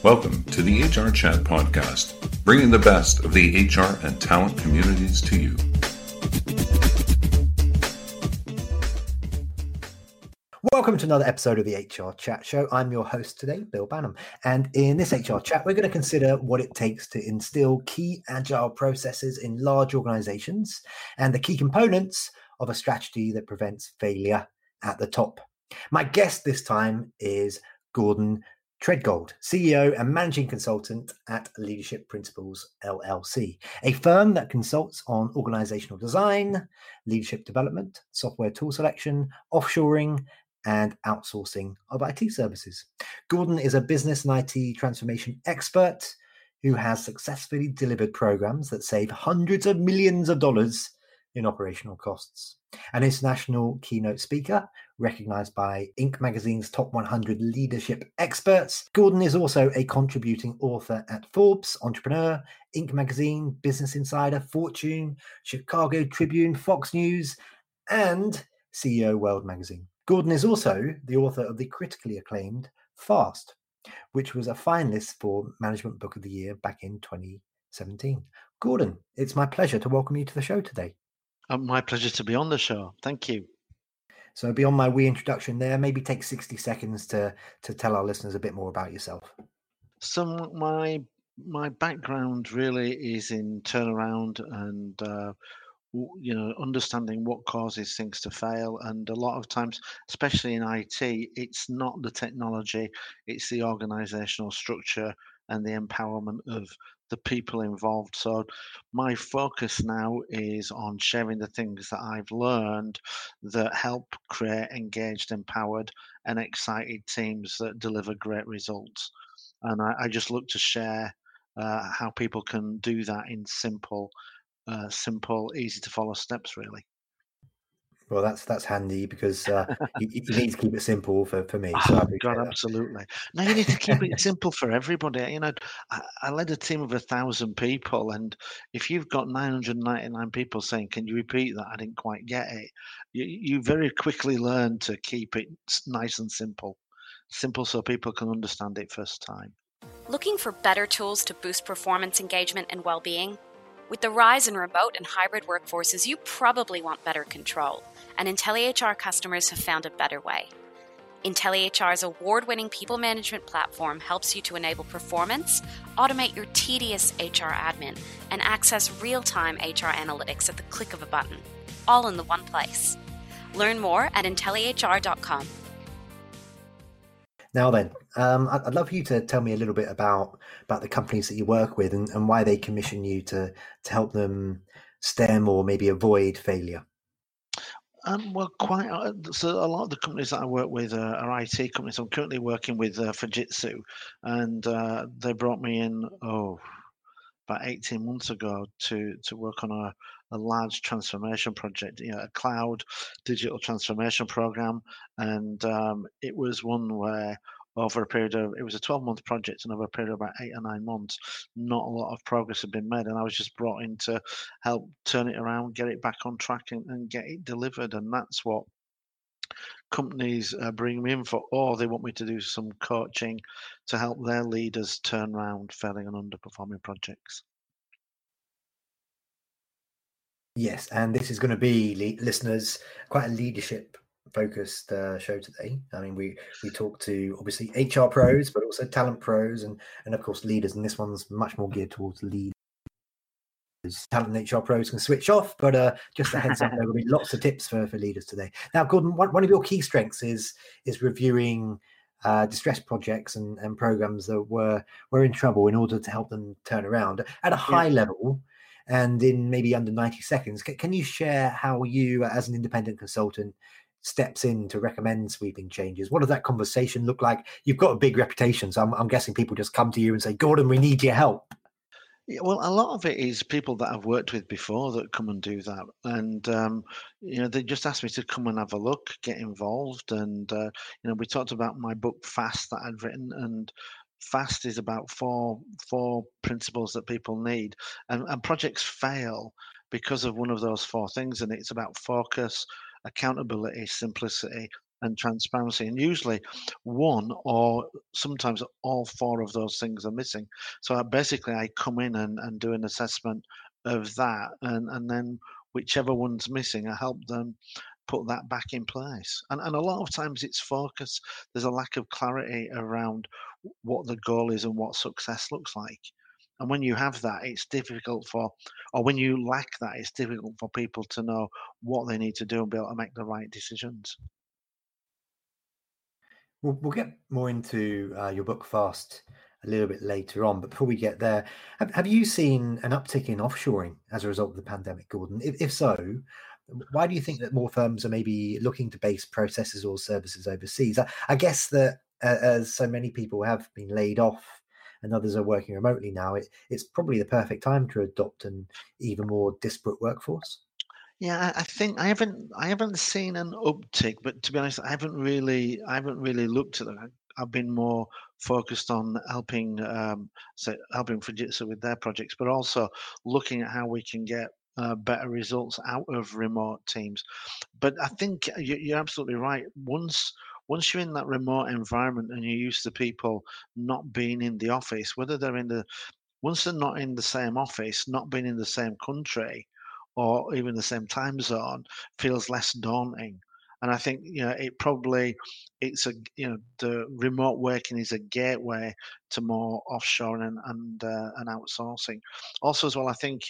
Welcome to the HR Chat podcast, bringing the best of the HR and talent communities to you. Welcome to another episode of the HR Chat Show. I'm your host today, Bill Banham. And in this HR Chat, we're going to consider what it takes to instill key agile processes in large organizations and the key components of a strategy that prevents failure at the top. My guest this time is Gordon Treadgold, CEO and Managing Consultant at Leadership Principles, LLC, a firm that consults on organizational design, leadership development, software tool selection, offshoring, and outsourcing of IT services. Gordon is a business and IT transformation expert who has successfully delivered programs that save hundreds of millions of dollars in operational costs. An international keynote speaker, recognized by Inc. magazine's top 100 leadership experts. Gordon is also a contributing author at Forbes, Entrepreneur, Inc. magazine, Business Insider, Fortune, Chicago Tribune, Fox News, and CEO World magazine. Gordon is also the author of the critically acclaimed Fast, which was a finalist for Management Book of the Year back in 2017. Gordon, it's my pleasure to welcome you to the show today. My pleasure to be on the show. Thank you. So beyond my wee introduction there, maybe take 60 seconds to tell our listeners a bit more about yourself. So my background really is in turnaround and understanding what causes things to fail. And a lot of times, especially in IT, it's not the technology, it's the organizational structure and the empowerment of the people involved. So my focus now is on sharing the things that I've learned that help create engaged, empowered, and excited teams that deliver great results. And I just look to share how people can do that in simple, easy to follow steps, really. Well, that's handy because you need to keep it simple for me. So I appreciate that. Absolutely. No, you need to keep it simple for everybody. I led a team of 1,000 people, and if you've got 999 people saying, "Can you repeat that? I didn't quite get it," you very quickly learn to keep it nice and simple so people can understand it first time. Looking for better tools to boost performance, engagement, and well-being? With the rise in remote and hybrid workforces, you probably want better control, and IntelliHR customers have found a better way. IntelliHR's award-winning people management platform helps you to enable performance, automate your tedious HR admin, and access real-time HR analytics at the click of a button, all in the one place. Learn more at IntelliHR.com. Now then, I'd love for you to tell me a little bit about the companies that you work with and why they commission you to help them stem or maybe avoid failure. So a lot of the companies that I work with are IT companies. I'm currently working with Fujitsu, and they brought me in about 18 months ago to work on a large transformation project, a cloud digital transformation program. And it was one where it was a 12-month project, and over a period of about 8 or 9 months, not a lot of progress had been made. And I was just brought in to help turn it around, get it back on track and get it delivered. And that's what companies bring me in for, or they want me to do some coaching to help their leaders turn around failing and underperforming projects. Yes, and this is going to be, listeners, quite a leadership focused show today. I mean, we talk to obviously HR pros, but also talent pros and of course leaders. And this one's much more geared towards leaders. Talent and HR pros can switch off, but just a heads up, there will be lots of tips for leaders today. Now, Gordon, one of your key strengths is reviewing distressed projects and programs that were in trouble in order to help them turn around at a high level. And in maybe under 90 seconds, can you share how you, as an independent consultant, steps in to recommend sweeping changes? What does that conversation look like? You've got a big reputation, so I'm guessing people just come to you and say, "Gordon, we need your help." Yeah, well, a lot of it is people that I've worked with before that come and do that. And, they just asked me to come and have a look, get involved. And, we talked about my book, Fast, that I'd written. And Fast is about four principles that people need. And projects fail because of one of those four things. And it's about focus, accountability, simplicity, and transparency. And usually one or sometimes all four of those things are missing. So basically I come in and do an assessment of that, and then whichever one's missing, I help them put that back in place. And a lot of times it's focus. There's a lack of clarity around what the goal is and what success looks like. And when you have that, it's difficult or when you lack that, it's difficult for people to know what they need to do and be able to make the right decisions. We'll get more into your book Fast a little bit later on, but before we get there, have you seen an uptick in offshoring as a result of the pandemic, Gordon? If so, why do you think that more firms are maybe looking to base processes or services overseas? I guess that as so many people have been laid off and others are working remotely now, it's probably the perfect time to adopt an even more disparate workforce. Yeah, I think I haven't seen an uptick, but to be honest, I haven't really looked at that. I've been more focused on helping helping Fujitsu with their projects, but also looking at how we can get better results out of remote teams. But I think you're absolutely right. Once you're in that remote environment and you're used to people not being in the office, whether they're once they're not in the same office, not being in the same country, or even the same time zone, feels less daunting. And I think the remote working is a gateway to more offshoring and outsourcing. Also, as well, I think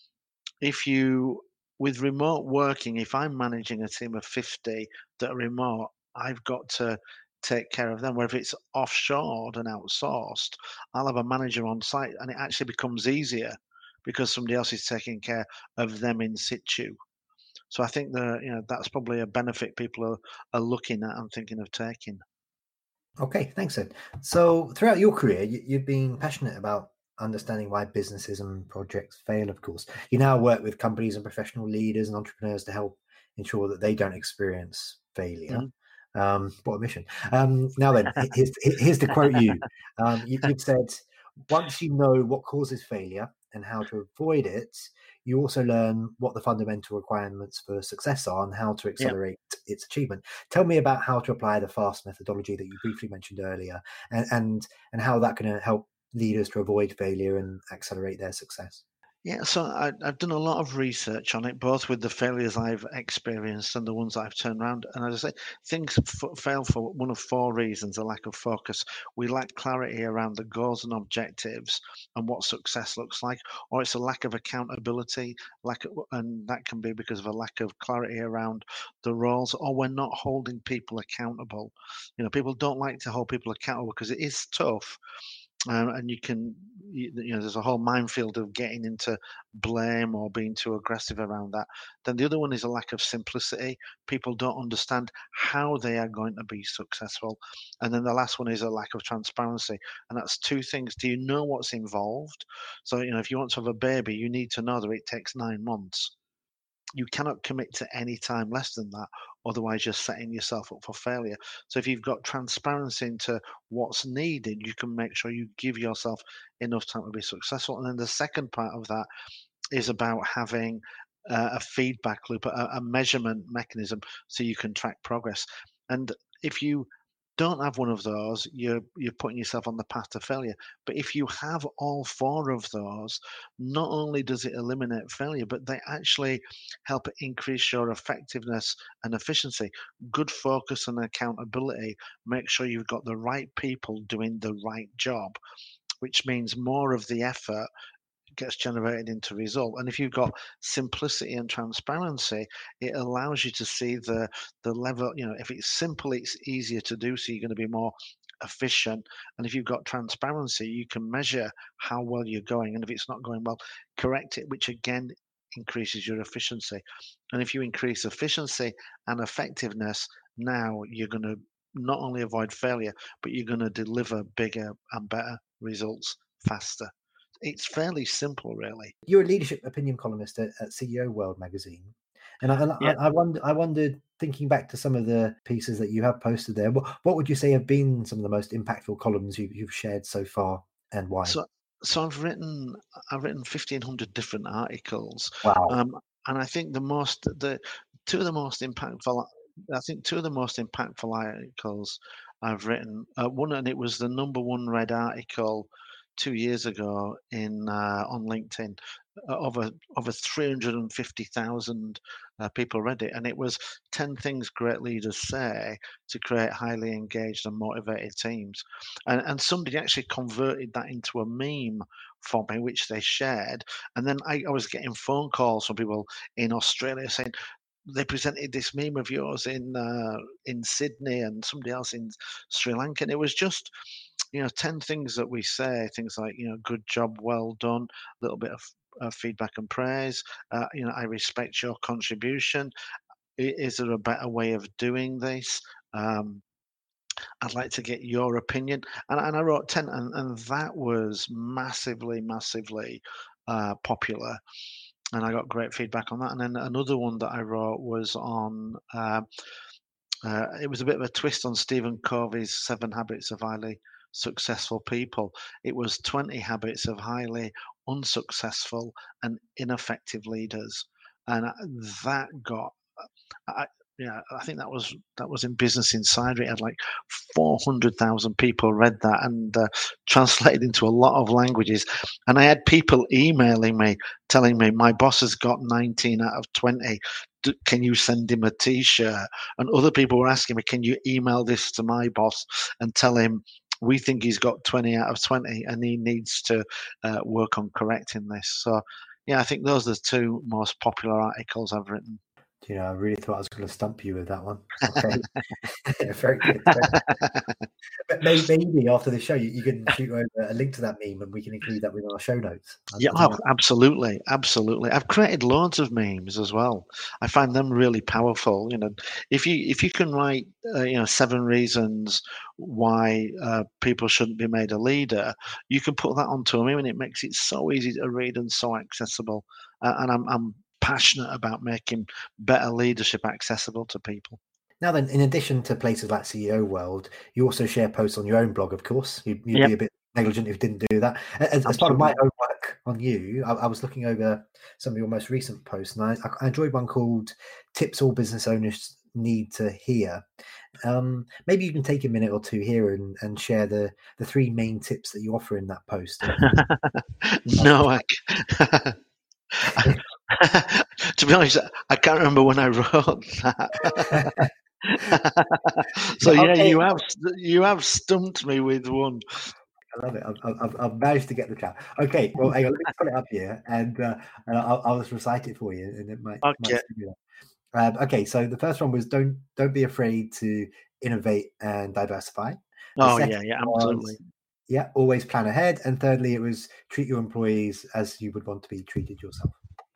with remote working, if I'm managing a team of 50 that are remote, I've got to take care of them. Where if it's offshored and outsourced, I'll have a manager on site, and it actually becomes easier because somebody else is taking care of them in situ. So I think that's probably a benefit people are looking at and thinking of taking. Okay, thanks, Ed. So throughout your career, you've been passionate about understanding why businesses and projects fail, of course. You now work with companies and professional leaders and entrepreneurs to help ensure that they don't experience failure. Mm-hmm. What a mission. Now then, here's to quote you. You've said, once you know what causes failure and how to avoid it, you also learn what the fundamental requirements for success are and how to accelerate its achievement. Tell me about how to apply the FAST methodology that you briefly mentioned earlier, and how that can help leaders to avoid failure and accelerate their success. Yeah, so I've done a lot of research on it, both with the failures I've experienced and the ones that I've turned around. And as I say, things fail for one of four reasons: a lack of focus. We lack clarity around the goals and objectives and what success looks like, or it's a lack of accountability, and that can be because of a lack of clarity around the roles, or we're not holding people accountable. People don't like to hold people accountable because it is tough. And there's a whole minefield of getting into blame or being too aggressive around that. Then the other one is a lack of simplicity. People don't understand how they are going to be successful. And then the last one is a lack of transparency. And that's two things. Do you know what's involved? So, if you want to have a baby, you need to know that it takes 9 months. You cannot commit to any time less than that, otherwise you're setting yourself up for failure. So if you've got transparency into what's needed, you can make sure you give yourself enough time to be successful. And then the second part of that is about having a feedback loop, a measurement mechanism, so you can track progress. And if you don't have one of those, you're putting yourself on the path to failure. But if you have all four of those, not only does it eliminate failure, but they actually help increase your effectiveness and efficiency. Good focus and accountability make sure you've got the right people doing the right job, which means more of the effort gets generated into result. And if you've got simplicity and transparency, it allows you to see the level. If it's simple, it's easier to do, so you're going to be more efficient. And if you've got transparency, you can measure how well you're going, and if it's not going well, correct it, which again increases your efficiency. And if you increase efficiency and effectiveness, now you're going to not only avoid failure, but you're going to deliver bigger and better results faster. It's fairly simple, really. You're a leadership opinion columnist at CEO World magazine, and I wondered, thinking back to some of the pieces that you have posted there, what would you say have been some of the most impactful columns you've shared so far, and why? So I've written 1,500 different articles. Wow. And I think two of the most impactful I think two of the most impactful articles I've written. One, and it was the number one read article 2 years ago on LinkedIn. Over 350,000 people read it, and it was 10 things great leaders say to create highly engaged and motivated teams. And somebody actually converted that into a meme for me, which they shared. And then I was getting phone calls from people in Australia saying, they presented this meme of yours in Sydney and somebody else in Sri Lanka. And it was just, 10 things that we say, things like, good job, well done, a little bit of feedback and praise. I respect your contribution. Is there a better way of doing this? I'd like to get your opinion. And I wrote 10, and that was massively, massively popular. And I got great feedback on that. And then another one that I wrote was on, it was a bit of a twist on Stephen Covey's 7 Habits of Highly Successful People. It was 20 habits of highly unsuccessful and ineffective leaders. And that got, I think that was in Business Insider. It had like 400,000 people read that and translated into a lot of languages. And I had people emailing me, telling me, my boss has got 19 out of 20. Can you send him a T-shirt? And other people were asking me, can you email this to my boss and tell him we think he's got 20 out of 20 and he needs to work on correcting this. So, yeah, I think those are the 2 most popular articles I've written. I really thought I was going to stump you with that one. Okay. Very good. But maybe after the show, you can shoot over a link to that meme and we can include that within our show notes. Absolutely. I've created loads of memes as well. I find them really powerful. If you can write, 7 reasons why people shouldn't be made a leader, you can put that onto a meme, and it makes it so easy to read and so accessible. And I'm passionate about making better leadership accessible to people. Now then, in addition to places like CEO World, you also share posts on your own blog, of course. You'd be a bit negligent if you didn't do that. As part of my own work on you, I was looking over some of your most recent posts, and I enjoyed one called Tips All Business Owners Need to Hear. Maybe you can take a minute or two here and share the 3 main tips that you offer in that post. No, to be honest, I can't remember when I wrote that. So okay. You have stumped me with one. I love it. I've managed to get the chat. Okay, well, hang on, let me put it up here, and I'll just recite it for you, and it might. Okay. Okay, so the first one was don't be afraid to innovate and diversify. Absolutely. Always plan ahead. And thirdly, it was treat your employees as you would want to be treated yourself.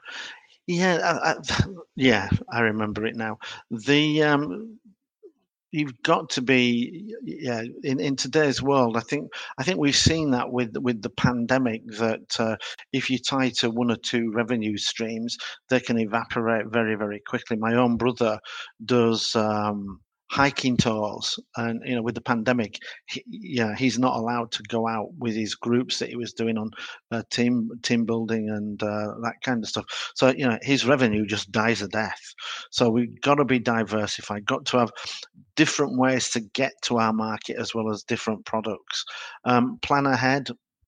I remember it now. You've got to be, in today's world. I think we've seen that with the pandemic, that if you tie to 1 or 2 revenue streams, they can evaporate very, very quickly. My own brother does hiking tours, and with the pandemic, he's not allowed to go out with his groups that he was doing on team building and that kind of stuff. So his revenue just dies a death. So we've got to be diversified, got to have different ways to get to our market as well as different products. Plan ahead.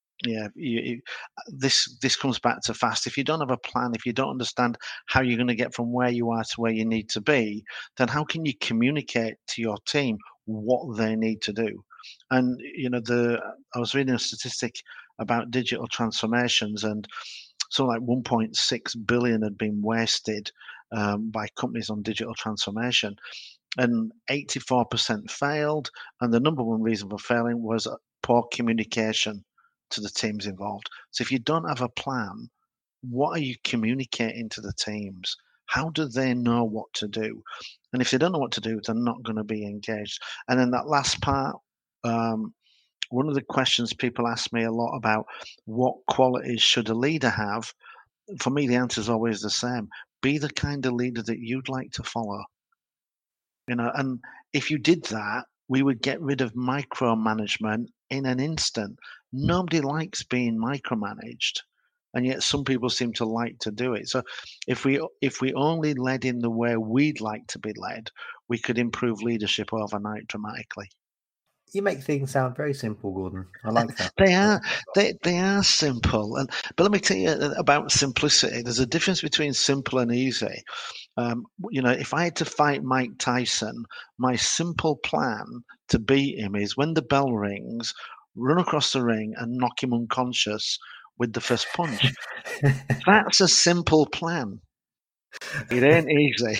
This comes back to fast. If you don't have a plan, if you don't understand how you're going to get from where you are to where you need to be, then how can you communicate to your team what they need to do? And I was reading a statistic about digital transformations, and so like 1.6 billion had been wasted by companies on digital transformation, and 84% failed. And the number one reason for failing was poor communication to the teams involved. So if you don't have a plan, what are you communicating to the teams? How do they know what to do? And if they don't know what to do, they're not going to be engaged. And then that last part, one of the questions people ask me a lot about, what qualities should a leader have? For me, the answer is always the same. Be the kind of leader that you'd like to follow. And if you did that, we would get rid of micromanagement in an instant. Nobody likes being micromanaged, and yet some people seem to like to do it. So if we only led in the way we'd like to be led, we could improve leadership overnight dramatically. You make things sound very simple, Gordon. I like that. They are simple, but let me tell you about simplicity. There's a difference between simple and easy. If I had to fight Mike Tyson, my simple plan to beat him is when the bell rings, run across the ring and knock him unconscious with the first punch. That's a simple plan. It ain't easy.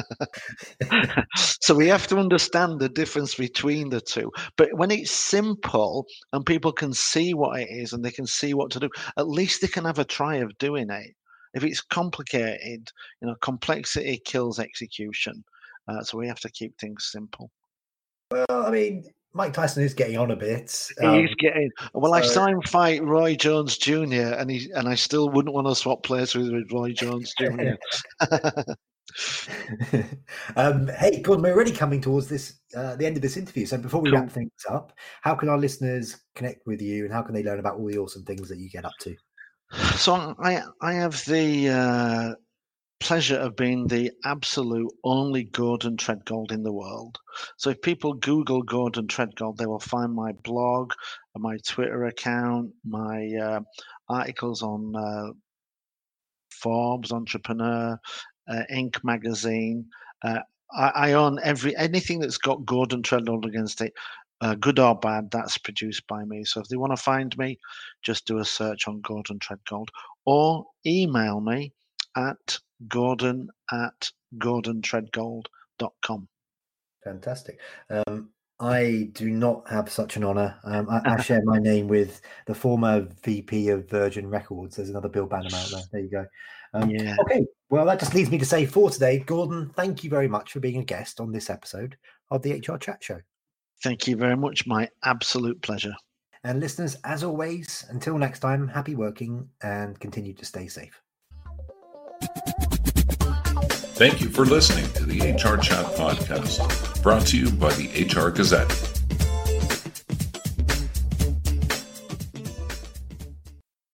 So we have to understand the difference between the two. But when it's simple and people can see what it is and they can see what to do, at least they can have a try of doing it. If it's complicated, complexity kills execution. So we have to keep things simple. Well, I mean, Mike Tyson is getting on a bit. He's getting. Well, I saw him fight Roy Jones Jr. and I still wouldn't want to swap places with Roy Jones Jr. Hey, Gordon, we're already coming towards the end of this interview. So before we wrap things up, how can our listeners connect with you, and how can they learn about all the awesome things that you get up to? So I have the pleasure of being the absolute only Gordon Treadgold in the world. So if people Google Gordon Treadgold, they will find my blog, my Twitter account, my articles on Forbes, Entrepreneur, Inc. magazine. I own anything that's got Gordon Treadgold against it, good or bad, that's produced by me. So if they want to find me, just do a search on Gordon Treadgold or email me at gordon@gordontreadgold.com. Fantastic. I do not have such an honor. I share my name with the former VP of Virgin Records. There's another Bill Banham out there. There you go. Okay, well, that just leads me to say for today, Gordon, thank you very much for being a guest on this episode of the HR Chat Show. Thank you very much. My absolute pleasure. And listeners, as always, until next time, happy working and continue to stay safe. Thank you for listening to the HR Chat Podcast, brought to you by the HR Gazette.